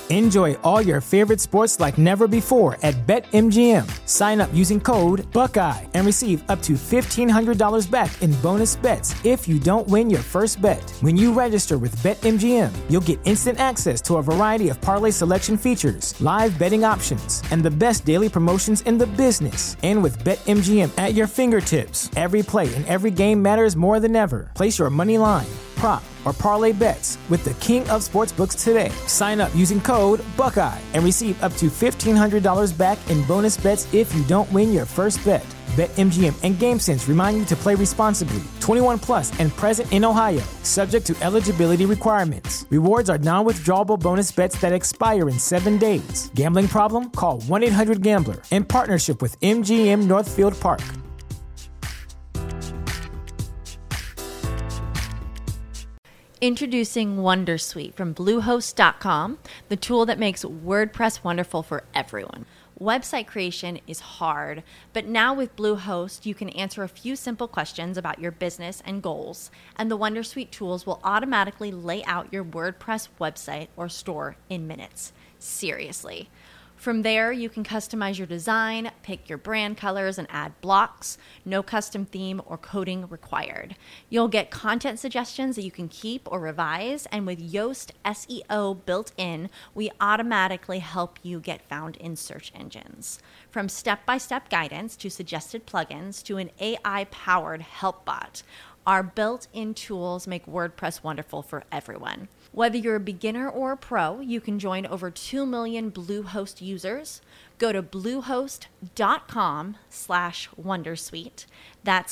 Enjoy all your favorite sports like never before at BetMGM. Sign up using code Buckeye and receive up to $1,500 back in bonus bets if you don't win your first bet. When you register with BetMGM, you'll get instant access to a variety of parlay selection features, live betting options, and the best daily promotions in the business. And with BetMGM at your fingertips, every play and every game matters more than ever. Place your money line, prop, or parlay bets with the king of sportsbooks today. Sign up using code Buckeye and receive up to $1,500 back in bonus bets if you don't win your first bet. BetMGM and GameSense remind you to play responsibly. 21 plus and present in Ohio, subject to eligibility requirements. Rewards are non-withdrawable bonus bets that expire in 7 days. Gambling problem? Call 1-800-GAMBLER. In partnership with MGM Northfield Park. Introducing Wondersuite from Bluehost.com, the tool that makes WordPress wonderful for everyone. Website creation is hard, but now with Bluehost, you can answer a few simple questions about your business and goals, and the Wondersuite tools will automatically lay out your WordPress website or store in minutes. Seriously. From there, you can customize your design, pick your brand colors, and add blocks. No custom theme or coding required. You'll get content suggestions that you can keep or revise, and with Yoast SEO built in, we automatically help you get found in search engines. From step-by-step guidance to suggested plugins to an AI-powered help bot, our built-in tools make WordPress wonderful for everyone. Whether you're a beginner or a pro, you can join over 2 million Bluehost users. Go to bluehost.com/wondersuite. That's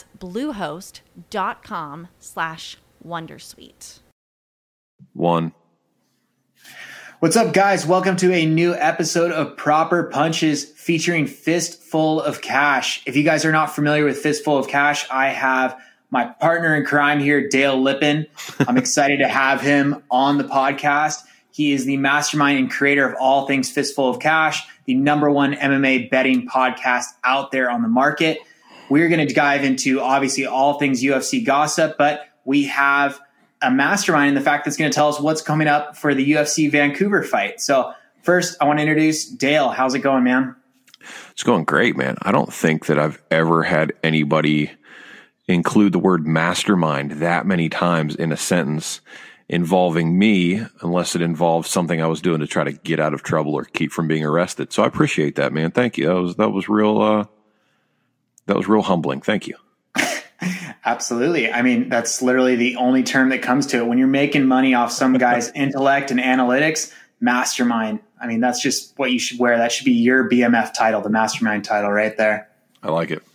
bluehost.com/wondersuite. One. What's up, guys? Welcome to a new episode of Proper Punches featuring Fistful of Cash. If you guys are not familiar with Fistful of Cash, I have my partner in crime here, Dale Lippin. I'm excited to have him on the podcast. He is the mastermind and creator of all things Fistful of Cash, the #1 MMA betting podcast out there on the market. We're going to dive into, obviously, all things UFC gossip, but we have a mastermind in the fact that's going to tell us what's coming up for the UFC Vancouver fight. So first, I want to introduce Dale. How's it going, man? It's going great, man. I don't think that I've ever had anybody include the word mastermind that many times in a sentence involving me, unless it involves something I was doing to try to get out of trouble or keep from being arrested. So I appreciate that, man. Thank you. That was real humbling. Thank you. Absolutely. I mean, that's literally the only term that comes to it. When you're making money off some guy's intellect and analytics, mastermind. I mean, that's just what you should wear. That should be your BMF title, the mastermind title right there. I like it.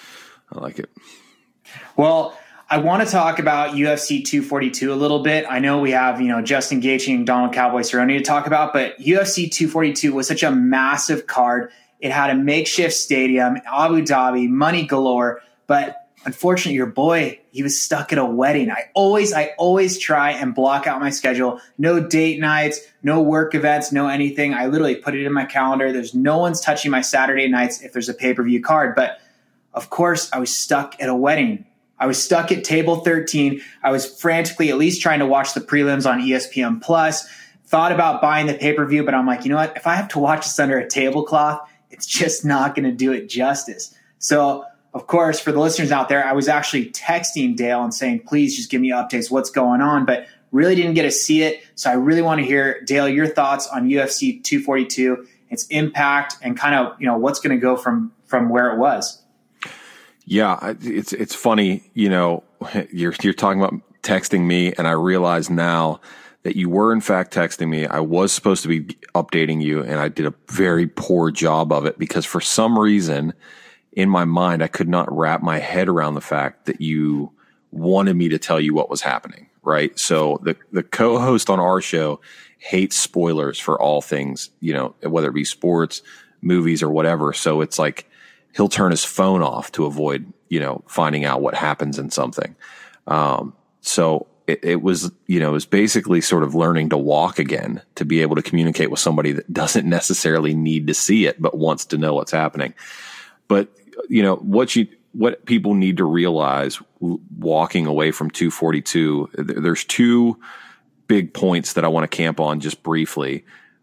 Well, I want to talk about UFC 242 a little bit. I know we have, Justin Gaethje and Donald Cowboy Cerrone to talk about, but UFC 242 was such a massive card. It had a makeshift stadium, Abu Dhabi, money galore, but unfortunately, your boy, he was stuck at a wedding. I always try and block out my schedule. No date nights, no work events, no anything. I literally put it in my calendar. There's no one's touching my Saturday nights if there's a pay-per-view card. But of course, I was stuck at a wedding. I was stuck at table 13. I was frantically at least trying to watch the prelims on ESPN Plus. Thought about buying the pay-per-view, but I'm like, you know what? If I have to watch this under a tablecloth, it's just not going to do it justice. So, of course, for the listeners out there, I was actually texting Dale and saying, please just give me updates, what's going on, but really didn't get to see it. So I really want to hear, Dale, your thoughts on UFC 242, its impact, and kind of, what's going to go from where it was. Yeah, it's funny, you're talking about texting me, and I realize now that you were in fact texting me. I was supposed to be updating you, and I did a very poor job of it because for some reason in my mind, I could not wrap my head around the fact that you wanted me to tell you what was happening, right? So the co-host on our show hates spoilers for all things, whether it be sports, movies, or whatever. So it's like, he'll turn his phone off to avoid, finding out what happens in something. So it was basically sort of learning to walk again, to be able to communicate with somebody that doesn't necessarily need to see it, but wants to know what's happening. But, what people need to realize walking away from 242, there's two big points that I want to camp on just briefly.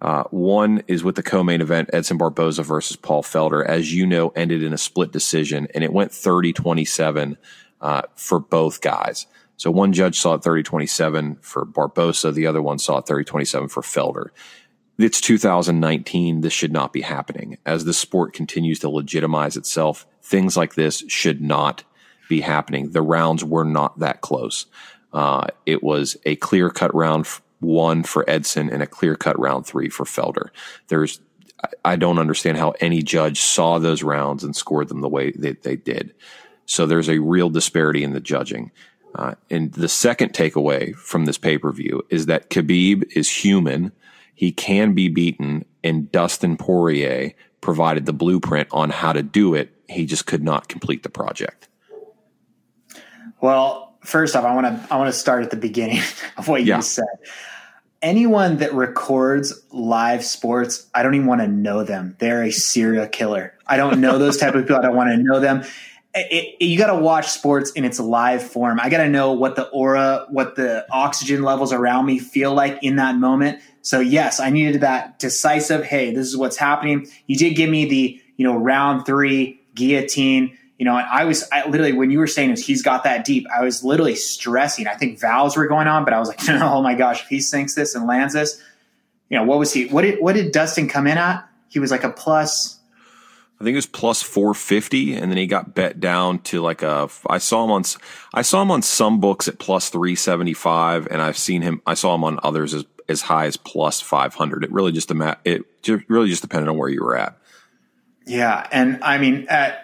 One is with the co-main event, Edson Barboza versus Paul Felder, as you know, ended in a split decision, and it went 30-27 for both guys. So one judge saw it 30-27 for Barboza. The other one saw it 30-27 for Felder. It's 2019. This should not be happening. As the sport continues to legitimize itself, things like this should not be happening. The rounds were not that close. It was a clear-cut round one for Edson and a clear-cut round 3 for Felder. I don't understand how any judge saw those rounds and scored them the way that they did. So there's a real disparity in the judging. And the second takeaway from this pay-per-view is that Khabib is human. He can be beaten, and Dustin Poirier provided the blueprint on how to do it. He just could not complete the project. Well, first off, I want to start at the beginning of what you said. Anyone that records live sports, I don't even want to know them. They're a serial killer. I don't know those type of people. I don't want to know them. You got to watch sports in its live form. I got to know what the aura, what the oxygen levels around me feel like in that moment. So yes, I needed that decisive, hey, this is what's happening. You did give me the, round 3 guillotine, and I literally, when you were saying he's got that deep, I was literally stressing. I think valves were going on, but I was like, oh my gosh, if he sinks this and lands this, what was he, what did Dustin come in at? He was like a plus, I think it was plus 450, and then he got bet down to I saw him on some books at plus 375, and I saw him on others as high as plus 500. It really just depended on where you were at. Yeah. And I mean, at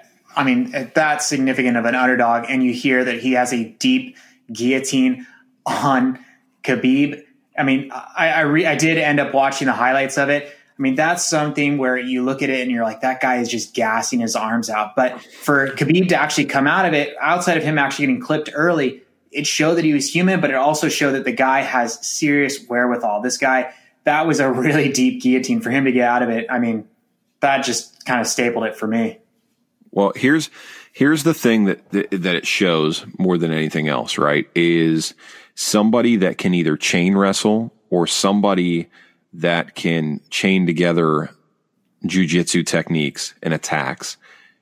that significant of an underdog, and you hear that he has a deep guillotine on Khabib. I mean, I did end up watching the highlights of it. I mean, that's something where you look at it and you're like, that guy is just gassing his arms out. But for Khabib to actually come out of it, outside of him actually getting clipped early, it showed that he was human, but it also showed that the guy has serious wherewithal. This guy, that was a really deep guillotine for him to get out of it. I mean, that just kind of stapled it for me. Well, here's the thing that it shows more than anything else, right? Is somebody that can either chain wrestle or somebody that can chain together jiu-jitsu techniques and attacks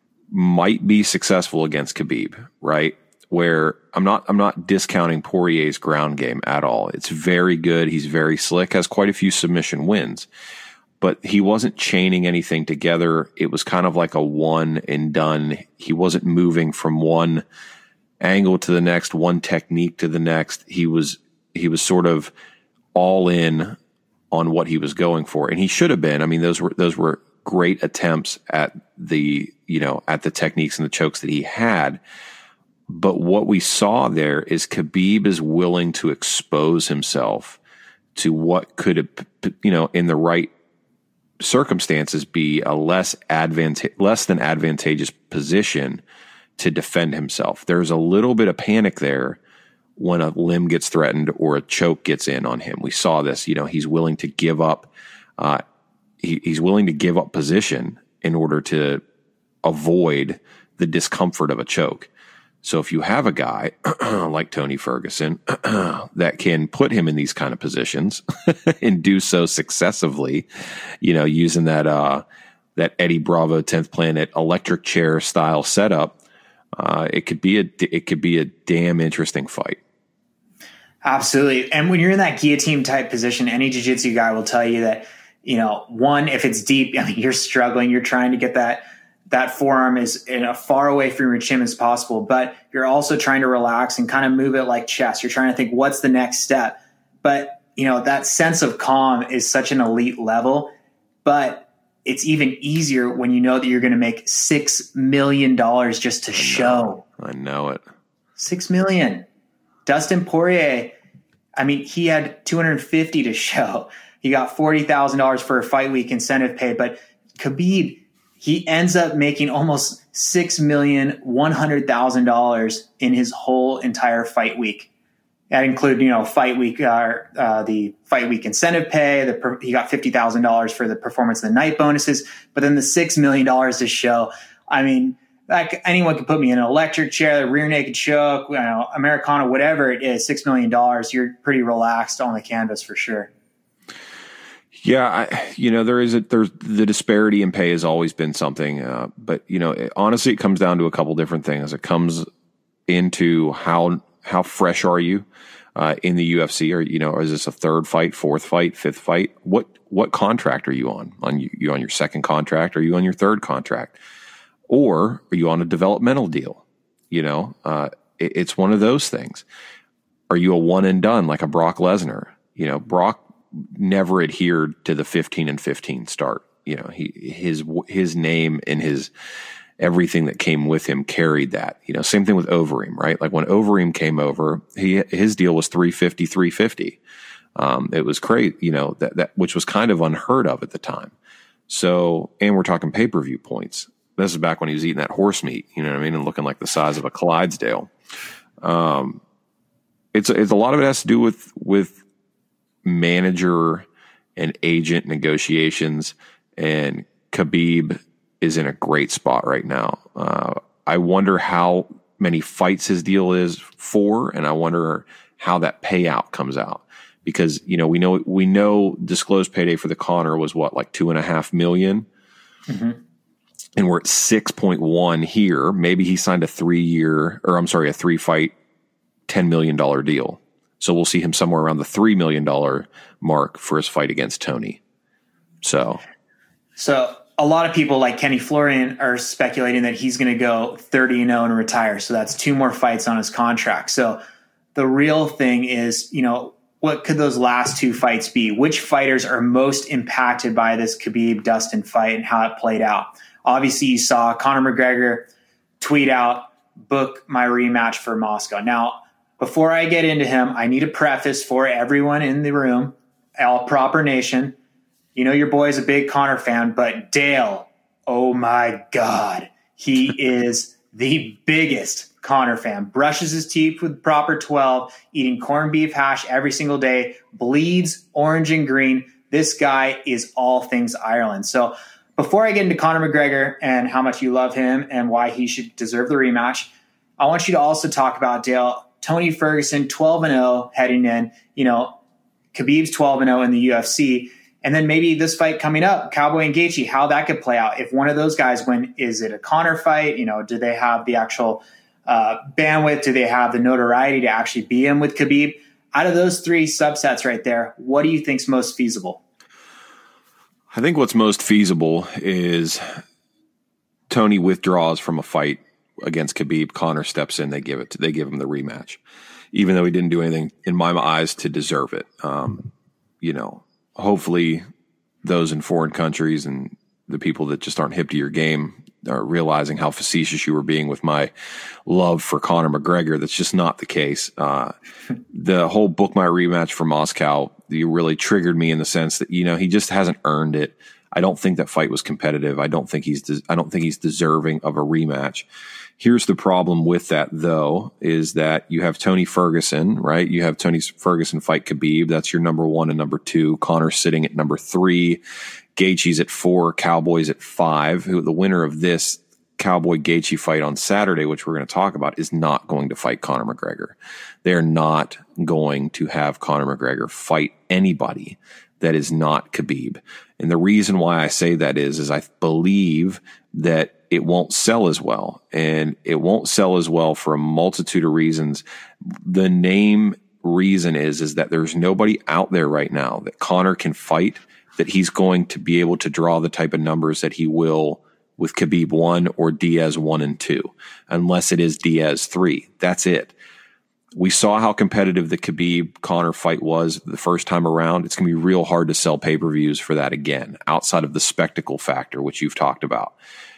might be successful against Khabib, right? Where I'm not discounting Poirier's ground game at all. It's very good. He's very slick, has quite a few submission wins, but he wasn't chaining anything together. It was kind of like a one and done. He wasn't moving from one angle to the next, one technique to the next. He was sort of all in on what he was going for, and he should have been. I mean, those were great attempts at the techniques and the chokes that he had. But what we saw there is Khabib is willing to expose himself to what could have, in the right circumstances, be a less than advantageous position to defend himself. There's a little bit of panic there when a limb gets threatened or a choke gets in on him. We saw this, he's willing to give up, he's willing to give up position in order to avoid the discomfort of a choke. So if you have a guy like Tony Ferguson that can put him in these kind of positions and do so successively, using that Eddie Bravo 10th Planet electric chair style setup, it could be a damn interesting fight. Absolutely. And when you're in that guillotine type position, any jiu-jitsu guy will tell you that, one, if it's deep, I mean, you're struggling, you're trying to get that forearm is far away from your chin as possible, but you're also trying to relax and kind of move it like chess. You're trying to think, what's the next step? But, that sense of calm is such an elite level, but it's even easier when you know that you're going to make $6 million just to show. I know it. $6 million. Dustin Poirier, I mean, he had $250 to show. He got $40,000 for a fight week incentive pay, but Khabib, he ends up making almost $6,100,000 in his whole entire fight week. That include, fight week, the fight week incentive pay. He got $50,000 for the performance of the night bonuses, but then the $6 million to show. I mean, like anyone can put me in an electric chair, rear naked choke, Americana, whatever it is, $6 million. You're pretty relaxed on the canvas for sure. Yeah, there's the disparity in pay has always been something, but honestly, it comes down to a couple different things. It comes into how fresh are you in the UFC? Or is this a third fight, fourth fight, fifth fight? What contract are you on? You on your second contract? Are you on your third contract? Or are you on a developmental deal? It's one of those things. Are you a one and done like a Brock Lesnar? Brock never adhered to the 15-15 start. His name and his everything that came with him carried that. Same thing with Overeem, right? Like when Overeem came over, his deal was 350. It was great, that which was kind of unheard of at the time. So, and we're talking pay-per-view points. This is back when he was eating that horse meat, you know what I mean, and looking like the size of a Clydesdale. It's a lot of it has to do with manager and agent negotiations, and Khabib is in a great spot right now. I wonder how many fights his deal is for, and I wonder how that payout comes out, because we know disclosed payday for the Conor was what, like $2.5 million, and we're at 6.1 here. Maybe he signed a 3-fight, $10 million deal. So we'll see him somewhere around the $3 million mark for his fight against Tony. So a lot of people like Kenny Florian are speculating that he's going to go 30-0 and retire. So that's 2 more fights on his contract. So the real thing is, what could those last 2 fights be? Which fighters are most impacted by this Khabib-Dustin fight and how it played out? Obviously, you saw Conor McGregor tweet out, book my rematch for Moscow. Now, before I get into him, I need a preface for everyone in the room, all Proper Nation. Your boy's a big Conor fan, but Dale, oh my God, he is the biggest Conor fan. Brushes his teeth with Proper 12, eating corned beef hash every single day, bleeds orange and green. This guy is all things Ireland. So before I get into Conor McGregor and how much you love him and why he should deserve the rematch, I want you to also talk about, Dale, Tony Ferguson, 12-0 heading in, Khabib's 12-0 in the UFC. And then maybe this fight coming up, Cowboy and Gaethje, how that could play out. If one of those guys win, is it a Conor fight? Do they have the actual bandwidth? Do they have the notoriety to actually be in with Khabib? Out of those 3 subsets right there, what do you think's most feasible? I think what's most feasible is Tony withdraws from a fight against Khabib. Conor steps in. They give him the rematch, even though he didn't do anything in my eyes to deserve it. Hopefully those in foreign countries and the people that just aren't hip to your game are realizing how facetious you were being with my love for Conor McGregor. That's just not the case. The whole book my rematch for Moscow, you really triggered me in the sense that, he just hasn't earned it. I don't think that fight was competitive. I don't think he's deserving of a rematch. Here's the problem with that, though, is that you have Tony Ferguson, right? You have Tony Ferguson fight Khabib. That's your number 1 and number 2. Conor sitting at number 3. Gaethje's at 4. Cowboy's at 5. The winner of this Cowboy Gaethje fight on Saturday, which we're going to talk about, is not going to fight Conor McGregor. They're not going to have Conor McGregor fight anybody that is not Khabib. And the reason why I say that is I believe that it won't sell as well. And it won't sell as well for a multitude of reasons. The name reason is that there's nobody out there right now that Conor can fight that he's going to be able to draw the type of numbers that he will with Khabib 1 or Diaz 1 and 2, unless it is Diaz 3. That's it. We saw how competitive the Khabib-Conor fight was the first time around. It's going to be real hard to sell pay-per-views for that again, outside of the spectacle factor, which you've talked about.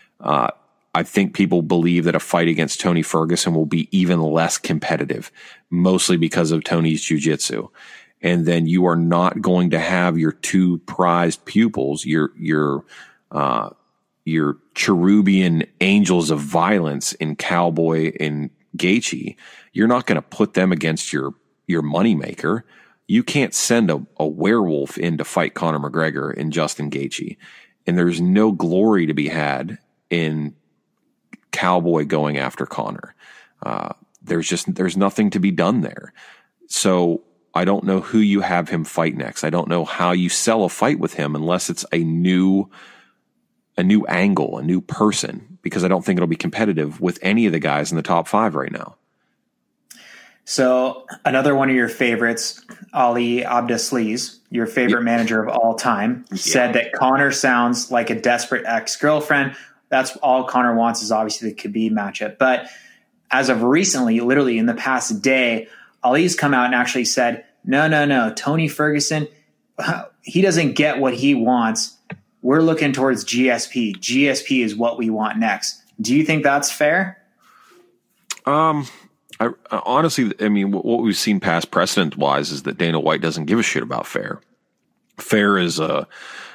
I think people believe that a fight against Tony Ferguson will be even less competitive, mostly because of Tony's jiu-jitsu. And then you are not going to have your 2 prized pupils, your cherubian angels of violence in Cowboy and Gaethje. You're not going to put them against your moneymaker. You can't send a werewolf in to fight Conor McGregor and Justin Gaethje. And there's no glory to be had in Cowboy going after Conor. There's nothing to be done there. So I don't know who you have him fight next. I don't know how you sell a fight with him unless it's a new angle, a new person, because I don't think it'll be competitive with any of the guys in the top 5 right now. So another one of your favorites, Ali Abdeslees, your favorite manager of all time, said that Conor sounds like a desperate ex-girlfriend. That's all Conor wants is obviously the Khabib matchup. But as of recently, literally in the past day, Ali's come out and actually said, no, Tony Ferguson, he doesn't get what he wants. We're looking towards GSP. GSP is what we want next. Do you think that's fair? I honestly, I mean, what we've seen past precedent wise is that Dana White doesn't give a shit about fair. Fair is a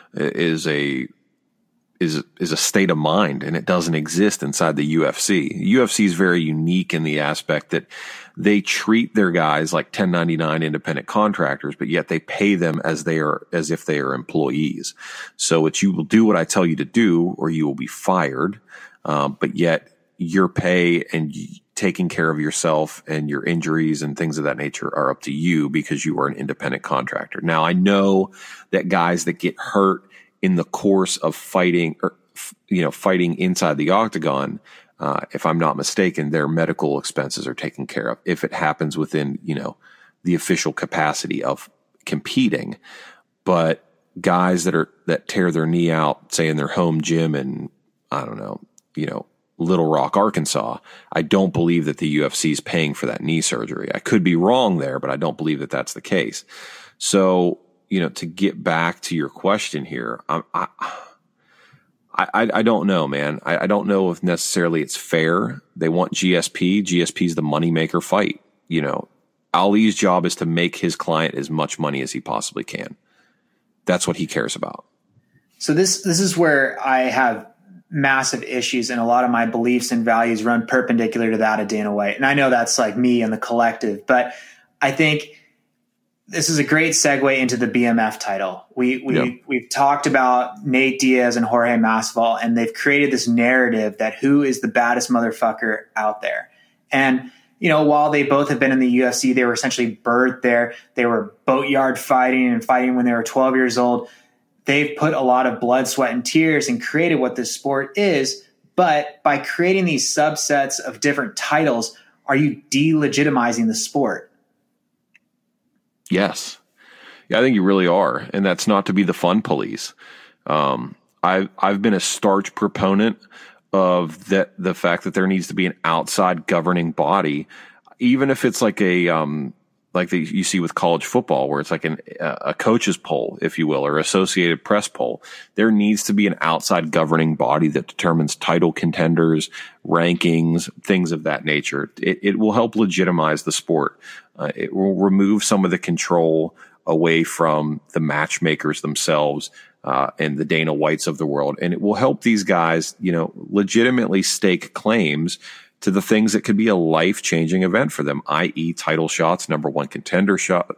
state of mind, and it doesn't exist inside the UFC. UFC is very unique in the aspect that they treat their guys like 1099 independent contractors, but yet they pay them as if they are employees. So it's, you will do what I tell you to do, or you will be fired. But yet your pay and taking care of yourself and your injuries and things of that nature are up to you because you are an independent contractor. Now, I know that guys that get hurt in the course of fighting, or, fighting inside the octagon, if I'm not mistaken, their medical expenses are taken care of if it happens within, the official capacity of competing. But guys that tear their knee out, say in their home gym in, I don't know, Little Rock, Arkansas, I don't believe that the UFC is paying for that knee surgery. I could be wrong there, but I don't believe that that's the case. So, to get back to your question here, I don't know, man. I don't know if necessarily it's fair. They want GSP. GSP is the moneymaker fight. Ali's job is to make his client as much money as he possibly can. That's what he cares about. So this is where I have massive issues, and a lot of my beliefs and values run perpendicular to that of Dana White. And I know that's like me and the collective, but I think this is a great segue into the BMF title. We've talked about Nate Diaz and Jorge Masvidal, and they've created this narrative that who is the baddest motherfucker out there. And, while they both have been in the UFC, they were essentially birthed there. They were boatyard fighting when they were 12 years old. They've put a lot of blood, sweat, and tears and created what this sport is. But by creating these subsets of different titles, are you delegitimizing the sport? Yes. Yeah, I think you really are. And that's not to be the fun police. I've been a starch proponent of the fact that there needs to be an outside governing body, even if it's like you see with college football, where it's like a coach's poll, if you will, or Associated Press poll. There needs to be an outside governing body that determines title contenders, rankings, things of that nature. It will help legitimize the sport. It will remove some of the control away from the matchmakers themselves and the Dana Whites of the world. And it will help these guys, legitimately stake claims to the things that could be a life-changing event for them, i.e. title shots, number one contender shot,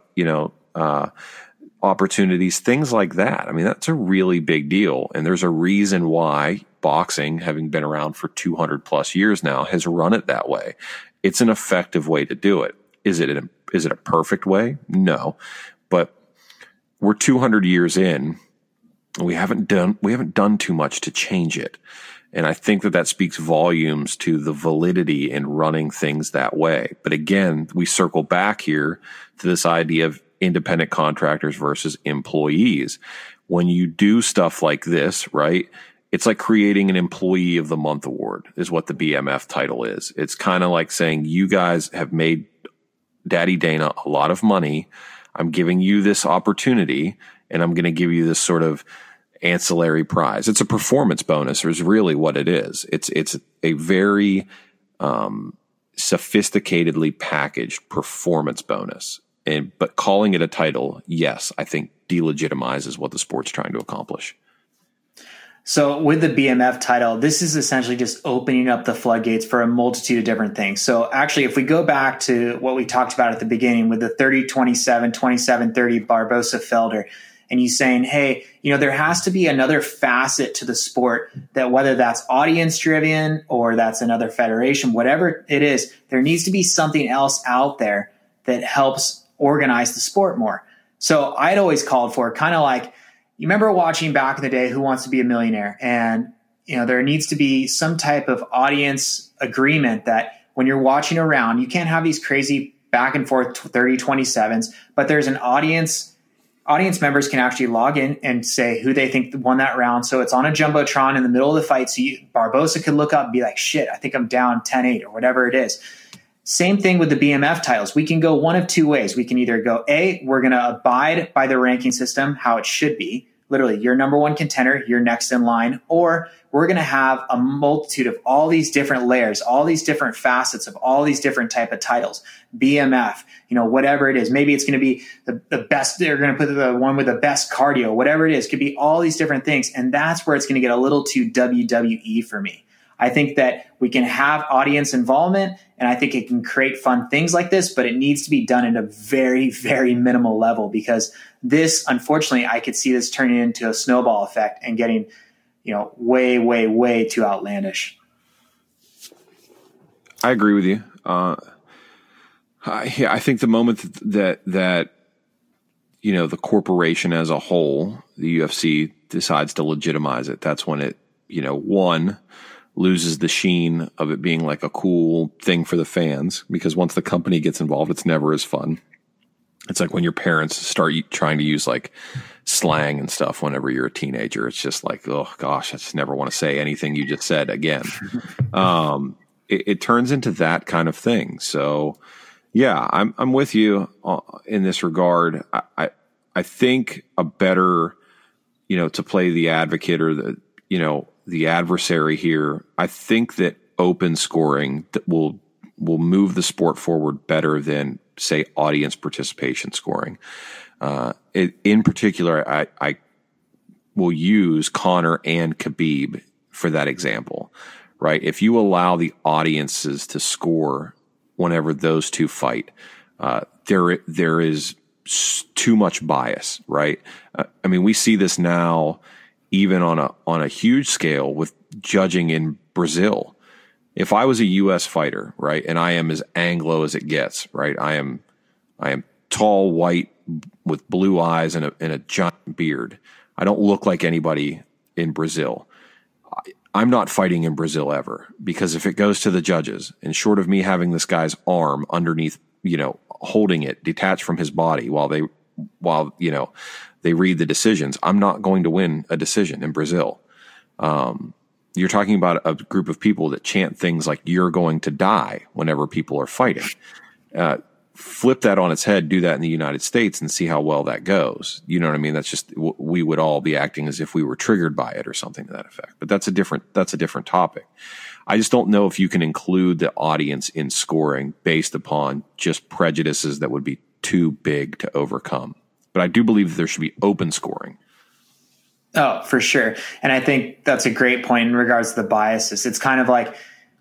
opportunities, things like that. I mean, that's a really big deal. And there's a reason why boxing, having been around for 200 plus years now, has run it that way. It's an effective way to do it. Is it a perfect way? No. But we're 200 years in. We haven't done too much to change it. And I think that speaks volumes to the validity in running things that way. But again, we circle back here to this idea of independent contractors versus employees. When you do stuff like this, right, it's like creating an Employee of the Month award is what the BMF title is. It's kind of like saying, you guys have made Daddy Dana a lot of money. I'm giving you this opportunity, and I'm going to give you this sort of ancillary prize. It's a performance bonus, is really what it is. It's a very sophisticatedly packaged performance bonus. But calling it a title, yes, I think delegitimizes what the sport's trying to accomplish. So with the BMF title, this is essentially just opening up the floodgates for a multitude of different things. So actually, if we go back to what we talked about at the beginning with the 30-27, 27-30 Barbosa Felder, and you saying, hey, there has to be another facet to the sport, that whether that's audience driven or that's another federation, whatever it is, there needs to be something else out there that helps organize the sport more. So I'd always called for kind of like, you remember watching back in the day Who Wants to Be a Millionaire? And, there needs to be some type of audience agreement that when you're watching a round, you can't have these crazy back and forth 30-27s, but there's an audience members can actually log in and say who they think won that round. So it's on a Jumbotron in the middle of the fight. So Barbosa could look up and be like, shit, I think I'm down 10-8 or whatever it is. Same thing with the BMF titles. We can go one of two ways. We can either go, A, we're going to abide by the ranking system, how it should be. Literally, you're number one contender, you're next in line. Or we're going to have a multitude of all these different layers, all these different facets of all these different type of titles. BMF, whatever it is. Maybe it's going to be the best. They're going to put the one with the best cardio, whatever it is. Could be all these different things. And that's where it's going to get a little too WWE for me. I think that we can have audience involvement, and I think it can create fun things like this, but it needs to be done at a very, very minimal level, because this, unfortunately, I could see this turning into a snowball effect and getting, way, way, way too outlandish. I agree with you. I think the moment that the corporation as a whole, the UFC, decides to legitimize it, that's when it, one, loses the sheen of it being like a cool thing for the fans, because once the company gets involved, it's never as fun. It's like when your parents start trying to use like slang and stuff whenever you're a teenager. It's just like, oh gosh, I just never want to say anything you just said again. It turns into that kind of thing. So yeah, I'm with you in this regard. I think a better, to play the advocate or the adversary here, I think that open scoring that will move the sport forward better than, say, audience participation scoring. In particular, I will use Conor and Khabib for that example, right? If you allow the audiences to score whenever those two fight, there is too much bias, right? We see this now even on a huge scale with judging in Brazil. If I was a U.S. fighter, right, and I am as Anglo as it gets, right, I am tall, white, with blue eyes and a giant beard. I don't look like anybody in Brazil. I'm not fighting in Brazil ever, because if it goes to the judges, and short of me having this guy's arm underneath, holding it detached from his body while they read the decisions, I'm not going to win a decision in Brazil. You're talking about a group of people that chant things like "you're going to die" whenever people are fighting. Flip that on its head, do that in the United States, and see how well that goes. You know what I mean? That's just, we would all be acting as if we were triggered by it or something to that effect. But that's a different topic. I just don't know if you can include the audience in scoring based upon just prejudices that would be too big to overcome. But I do believe that there should be open scoring. Oh, for sure. And I think that's a great point in regards to the biases. It's kind of like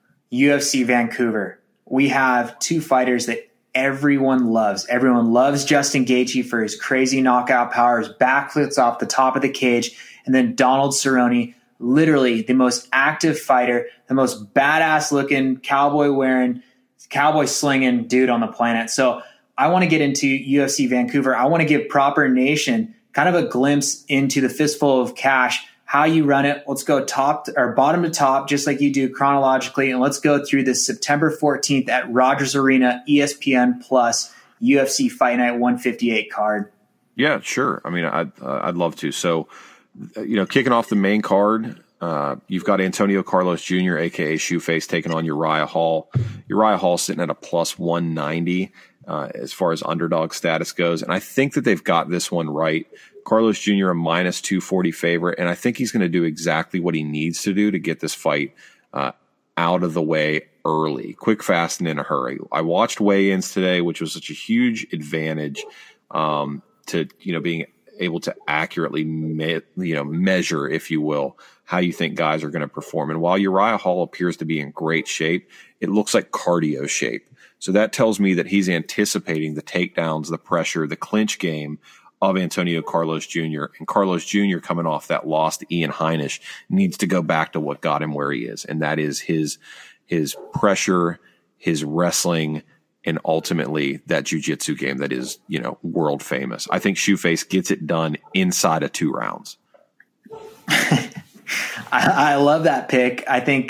UFC Vancouver. We have two fighters that everyone loves. Everyone loves Justin Gaethje for his crazy knockout power, his backflips off the top of the cage. And then Donald Cerrone, literally the most active fighter, the most badass looking cowboy wearing, cowboy slinging dude on the planet. So I want to get into UFC Vancouver. I want to give Proper Nation kind of a glimpse into the fistful of cash, how you run it. Let's go bottom to top, just like you do chronologically. And let's go through this September 14th at Rogers Arena, ESPN Plus, UFC Fight Night 158 card. Yeah, sure. I'd love to. So, kicking off the main card, you've got Antonio Carlos Jr., a.k.a. Shoeface, taking on Uriah Hall. Uriah Hall sitting at a plus 190 as far as underdog status goes. And I think that they've got this one right. Carlos Jr., a minus 240 favorite, and I think he's going to do exactly what he needs to do to get this fight out of the way early, quick, fast, and in a hurry. I watched weigh-ins today, which was such a huge advantage to being able to accurately measure, if you will, how you think guys are going to perform. And while Uriah Hall appears to be in great shape, it looks like cardio shape. So that tells me that he's anticipating the takedowns, the pressure, the clinch game of Antonio Carlos Jr. And Carlos Jr., coming off that loss to Ian Heinisch, needs to go back to what got him where he is. And that is his pressure, his wrestling, and ultimately that jiu-jitsu game that is, world famous. I think Shoeface gets it done inside of 2 rounds. I love that pick. I think,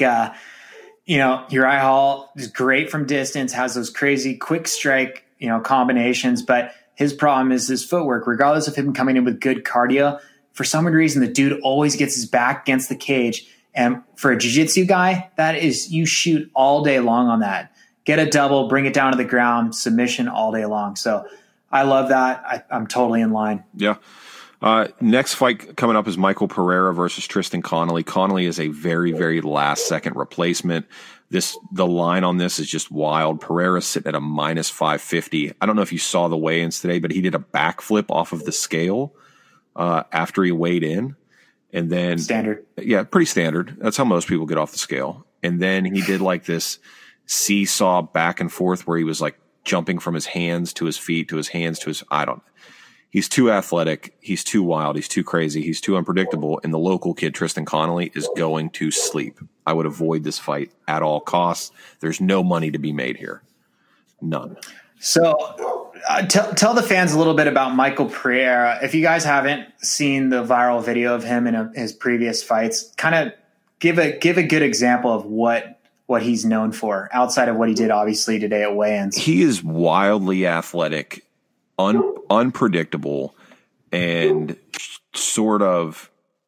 Uriah Hall is great from distance, has those crazy quick strike, combinations, but his problem is his footwork. Regardless of him coming in with good cardio, for some reason, the dude always gets his back against the cage. And for a jiu-jitsu guy, that is, you shoot all day long on that. Get a double, bring it down to the ground, submission all day long. So I love that. I'm totally in line. Yeah. Next fight coming up is Michael Pereira versus Tristan Connolly. Connolly is a very, very last-second replacement. The line on this is just wild. Pereira's sitting at a minus 550. I don't know if you saw the weigh-ins today, but he did a backflip off of the scale after he weighed in. And then standard. Yeah, pretty standard. That's how most people get off the scale. And then he did like this seesaw back and forth where he was like jumping from his hands to his feet to his hands to his, he's too athletic. He's too wild. He's too crazy. He's too unpredictable. And the local kid, Tristan Connolly, is going to sleep. I would avoid this fight at all costs. There's no money to be made here. None. So tell the fans a little bit about Michael Pereira. If you guys haven't seen the viral video of him in his previous fights, kind of give a good example of what he's known for outside of what he did obviously today at weigh-ins. He is wildly athletic, unpredictable, and sort of,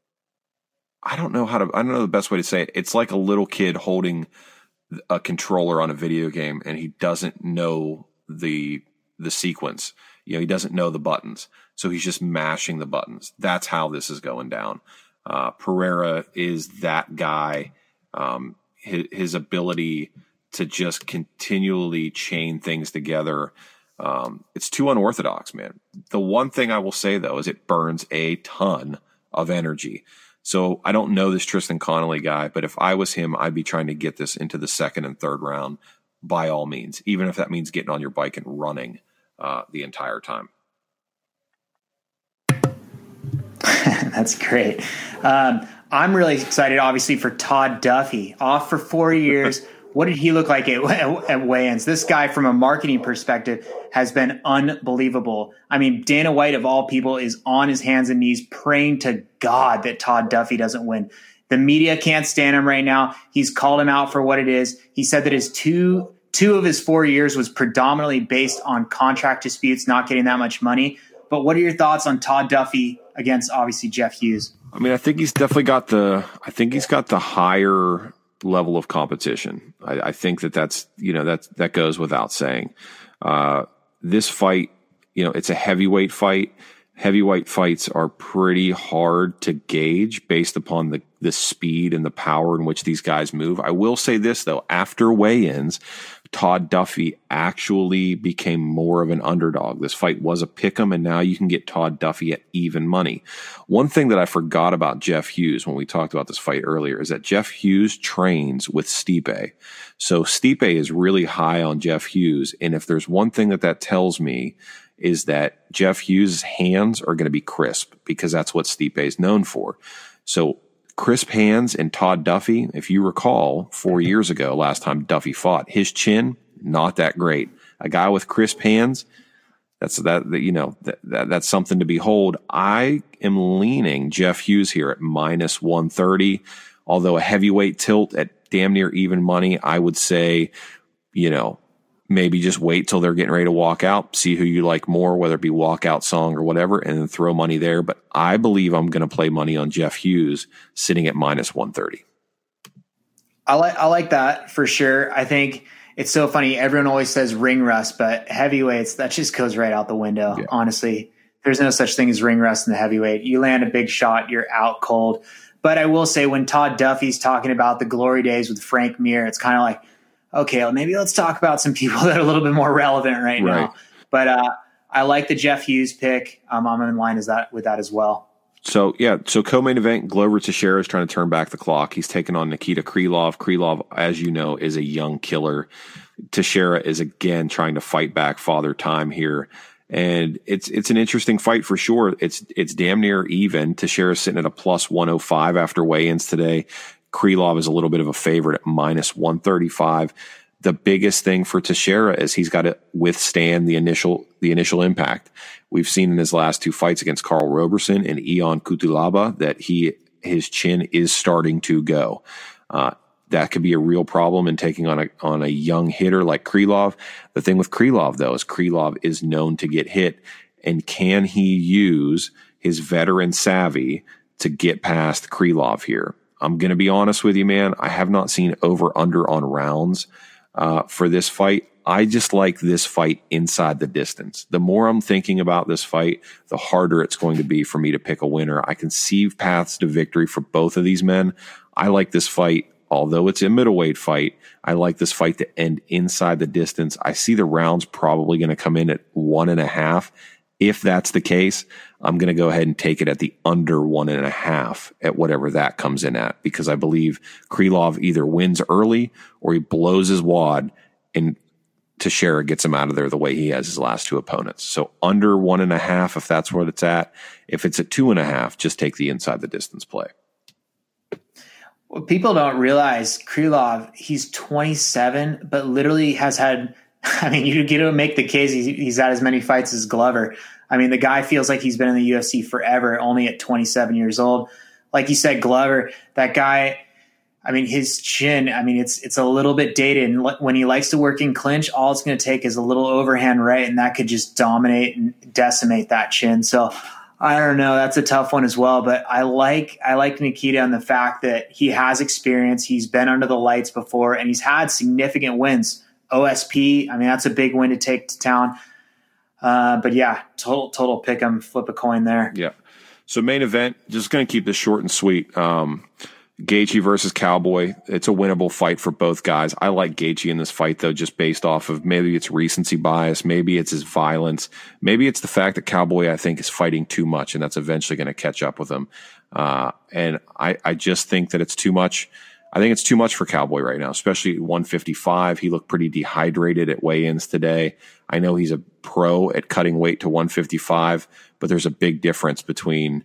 I don't know the best way to say it. It's like a little kid holding a controller on a video game and he doesn't know the sequence. He doesn't know the buttons. So he's just mashing the buttons. That's how this is going down. Pereira is that guy. His ability to just continually chain things together. It's too unorthodox, man. The one thing I will say though, is it burns a ton of energy. So I don't know this Tristan Connolly guy, but if I was him, I'd be trying to get this into the 2nd and 3rd round by all means, even if that means getting on your bike and running the entire time. That's great. I'm really excited, obviously, for Todd Duffy. Off for 4 years. What did he look like at weigh-ins? This guy, from a marketing perspective, has been unbelievable. I mean, Dana White, of all people, is on his hands and knees praying to God that Todd Duffy doesn't win. The media can't stand him right now. He's called him out for what it is. He said that his two of his 4 years was predominantly based on contract disputes, not getting that much money. But what are your thoughts on Todd Duffy against, obviously, Jeff Hughes? I mean, I think he's definitely got the higher level of competition. I think that's that goes without saying. This fight, it's a heavyweight fight. Heavyweight fights are pretty hard to gauge based upon the speed and the power in which these guys move. I will say this though, after weigh-ins, Todd Duffy actually became more of an underdog. This fight was a pick'em, and now you can get Todd Duffy at even money. One thing that I forgot about Jeff Hughes when we talked about this fight earlier is that Jeff Hughes trains with Stipe. So Stipe is really high on Jeff Hughes, and if there's one thing that tells me is that Jeff Hughes' hands are going to be crisp because that's what Stipe is known for. So crisp hands and Todd Duffy, if you recall 4 years ago, last time Duffy fought, his chin, not that great. A guy with crisp hands, that's something to behold. I am leaning Jeff Hughes here at minus 130, although a heavyweight tilt at damn near even money, I would say, maybe just wait till they're getting ready to walk out, see who you like more, whether it be walkout song or whatever, and then throw money there. But I believe I'm going to play money on Jeff Hughes sitting at minus 130. I like that for sure. I think it's so funny. Everyone always says ring rust, but heavyweights, that just goes right out the window. Yeah. Honestly, there's no such thing as ring rust in the heavyweight. You land a big shot, you're out cold. But I will say when Todd Duffy's talking about the glory days with Frank Mir, it's kind of like, okay, well, maybe let's talk about some people that are a little bit more relevant right now. But I like the Jeff Hughes pick. I'm in line with that as well. So co-main event, Glover Teixeira is trying to turn back the clock. He's taking on Nikita Krylov. Krylov, as you know, is a young killer. Teixeira is again trying to fight back Father Time here. And it's an interesting fight for sure. It's damn near even. Teixeira's sitting at a plus 105 after weigh-ins today. Krylov is a little bit of a favorite at minus 135. the biggest thing for Teixeira is he's got to withstand the initial impact. We've seen in his last 2 fights against Karl Roberson and Ion Cutelaba that his chin is starting to go. That could be a real problem in taking on a young hitter like Krylov. The thing with Krylov, though, is Krylov is known to get hit, and can he use his veteran savvy to get past Krylov here? I'm going to be honest with you, man. I have not seen over-under on rounds for this fight. I just like this fight inside the distance. The more I'm thinking about this fight, the harder it's going to be for me to pick a winner. I can see paths to victory for both of these men. I like this fight, although it's a middleweight fight. I like this fight to end inside the distance. I see the rounds probably going to come in at 1.5. If that's the case, I'm going to go ahead and take it at the under 1.5 at whatever that comes in at, because I believe Krylov either wins early or he blows his wad and Teixeira gets him out of there the way he has his last 2 opponents. So under 1.5, if that's where it's at. If it's at 2.5, just take the inside the distance play. What people don't realize, Krylov, he's 27, but literally has had, I mean, you get to make the case he's had as many fights as Glover. I mean, the guy feels like he's been in the UFC forever, only at 27 years old. Like you said, Glover, that guy, I mean, his chin, I mean, it's a little bit dated. And when he likes to work in clinch, all it's going to take is a little overhand right, and that could just dominate and decimate that chin. So I don't know. That's a tough one as well. But I like Nikita on the fact that he has experience. He's been under the lights before, and he's had significant wins. OSP, I mean, that's a big win to take to town. But yeah, total pick 'em, flip a coin there. Yeah. So main event, just going to keep this short and sweet. Gaethje versus Cowboy. It's a winnable fight for both guys. I like Gaethje in this fight, though, just based off of maybe it's recency bias, maybe it's his violence, maybe it's the fact that Cowboy, I think, is fighting too much, and that's eventually going to catch up with him. And I just think that it's too much. I think it's too much for Cowboy right now, especially at 155. He looked pretty dehydrated at weigh-ins today. I know he's a pro at cutting weight to 155, but there's a big difference between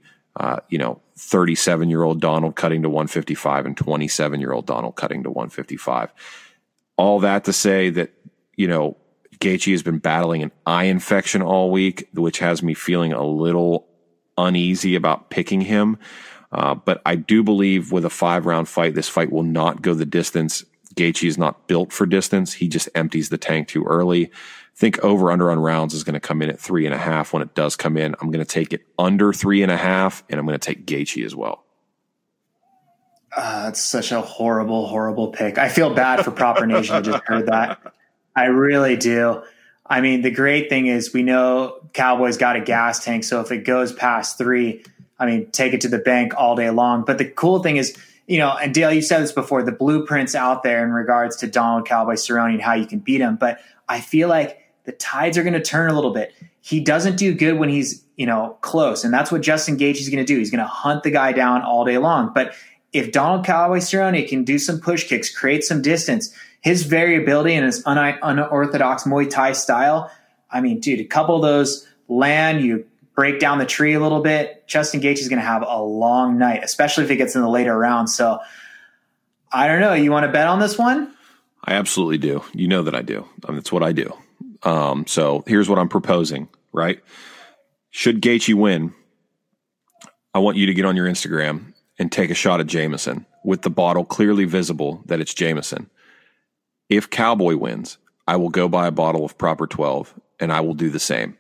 37-year-old Donald cutting to 155 and 27-year-old Donald cutting to 155. All that to say that, Gaethje has been battling an eye infection all week, which has me feeling a little uneasy about picking him. But I do believe with a 5-round fight, this fight will not go the distance. Gaethje is not built for distance. He just empties the tank too early. I think over-under on rounds is going to come in at 3.5 when it does come in. I'm going to take it under 3.5, and I'm going to take Gaethje as well. It's such a horrible, horrible pick. I feel bad for Proper Nation. I just heard that. I really do. I mean, the great thing is we know Cowboy's got a gas tank, so if it goes past 3, I mean, take it to the bank all day long. But the cool thing is, and Dale, you said this before, the blueprint's out there in regards to Donald Cowboy Cerrone and how you can beat him. But I feel like the tides are going to turn a little bit. He doesn't do good when he's, close. And that's what Justin Gaethje is going to do. He's going to hunt the guy down all day long. But if Donald Cowboy Cerrone can do some push kicks, create some distance, his variability and his unorthodox Muay Thai style, I mean, dude, a couple of those land, you break down the tree a little bit, Justin Gaethje is going to have a long night, especially if he gets in the later rounds. So I don't know. You want to bet on this one? I absolutely do. You know that I do. That's what I do. So here's what I'm proposing, right? Should Gaethje win, I want you to get on your Instagram and take a shot at Jameson with the bottle clearly visible that it's Jameson. If Cowboy wins, I will go buy a bottle of Proper 12 and I will do the same.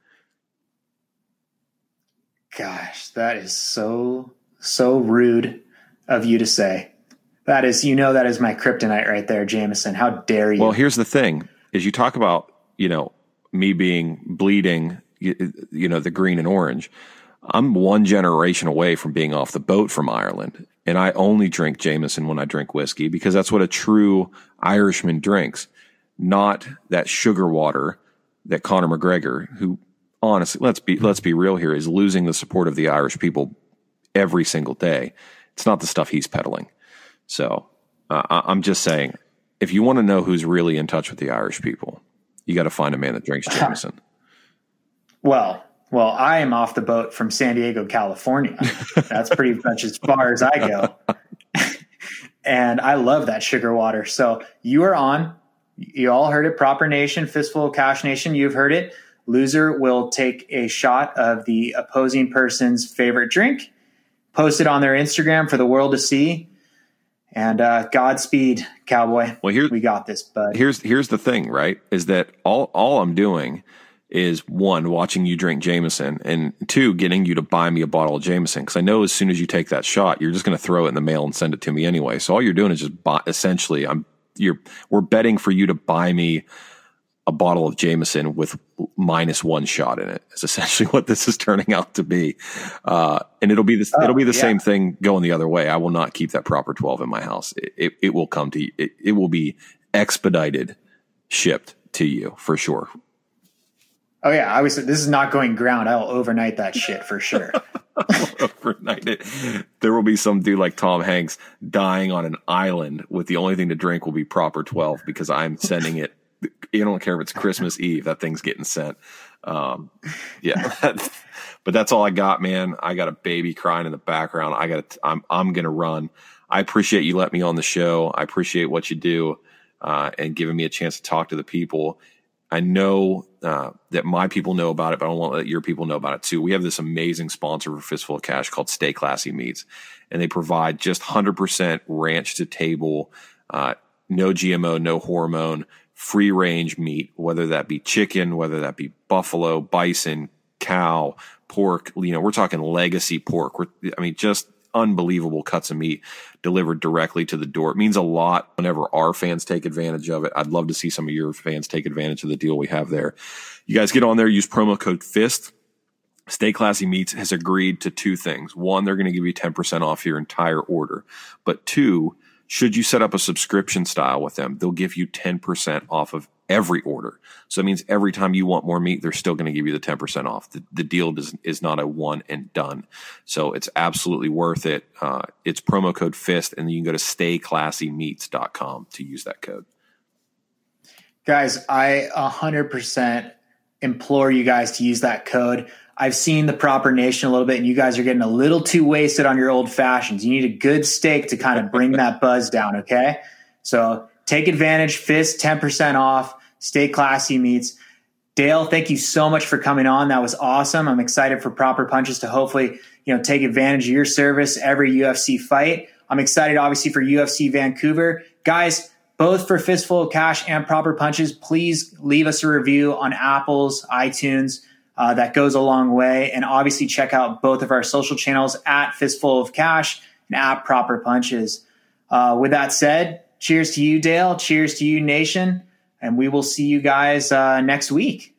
Gosh, that is so rude of you to say. That is, that is my kryptonite right there, Jameson. How dare you? Well, here's the thing, is you talk about, me being bleeding, the green and orange. I'm one generation away from being off the boat from Ireland. And I only drink Jameson when I drink whiskey because that's what a true Irishman drinks, not that sugar water that Conor McGregor, who honestly, let's be real here, is losing the support of the Irish people every single day. It's not the stuff he's peddling. So I'm just saying, if you want to know who's really in touch with the Irish people, you got to find a man that drinks Jameson. Well, I am off the boat from San Diego, California. That's pretty much as far as I go. And I love that sugar water. So you are on. You all heard it. Proper Nation, Fistful of Cash Nation. You've heard it. Loser will take a shot of the opposing person's favorite drink, post it on their Instagram for the world to see. And Godspeed, Cowboy. Well, we got this, bud. Here's the thing, right? Is that all I'm doing is, one, watching you drink Jameson, and two, getting you to buy me a bottle of Jameson. Because I know as soon as you take that shot, you're just going to throw it in the mail and send it to me anyway. So all you're doing is just essentially, we're betting for you to buy me a bottle of Jameson with -1 shot in it. It's essentially what this is turning out to be. And it'll be the same thing going the other way. I will not keep that Proper 12 in my house. It will come to you. It will be expedited, shipped to you for sure. Oh yeah. This is not going ground. I'll overnight that shit for sure. Overnight it. There will be some dude like Tom Hanks dying on an island with the only thing to drink will be Proper 12 because I'm sending it. You don't care if it's Christmas Eve, that thing's getting sent. Yeah, but that's all I got, man. I got a baby crying in the background. I'm going to run. I appreciate you letting me on the show. I appreciate what you do, and giving me a chance to talk to the people. I know, that my people know about it, but I want to let your people know about it too. We have this amazing sponsor for Fistful of Cash called Stay Classy Meats, and they provide just 100% ranch to table, no GMO, no hormone, free range meat, whether that be chicken, whether that be buffalo, bison, cow, pork. We're talking legacy pork. Just unbelievable cuts of meat delivered directly to the door. It means a lot whenever our fans take advantage of it. I'd love to see some of your fans take advantage of the deal we have there. You guys get on there, use promo code FIST. Stay Classy Meats has agreed to two things. One, they're going to give you 10% off your entire order. But two, should you set up a subscription style with them, they'll give you 10% off of every order. So it means every time you want more meat, they're still going to give you the 10% off. The deal is not a one and done. So it's absolutely worth it. It's promo code FIST, and you can go to stayclassymeats.com to use that code. Guys, I 100% implore you guys to use that code. I've seen the Proper Nation a little bit, and you guys are getting a little too wasted on your old fashions. You need a good steak to kind of bring that buzz down, okay? So take advantage. FIST, 10% off. Stay Classy Meats. Dale, thank you so much for coming on. That was awesome. I'm excited for Proper Punches to hopefully, take advantage of your service every UFC fight. I'm excited, obviously, for UFC Vancouver. Guys, both for Fistful of Cash and Proper Punches, please leave us a review on Apple's, iTunes. That goes a long way. And obviously check out both of our social channels at Fistful of Cash and at Proper Punches. With that said, cheers to you, Dale. Cheers to you, Nation. And we will see you guys next week.